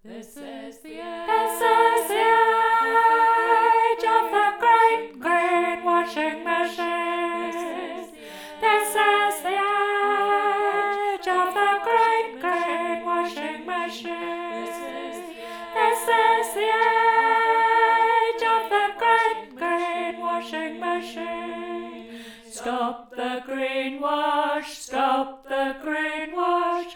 This is the age of the great greenwashing machine. This is the age of the great greenwashing machine. This is the age of the great greenwashing machine. Stop the greenwash, stop the greenwash.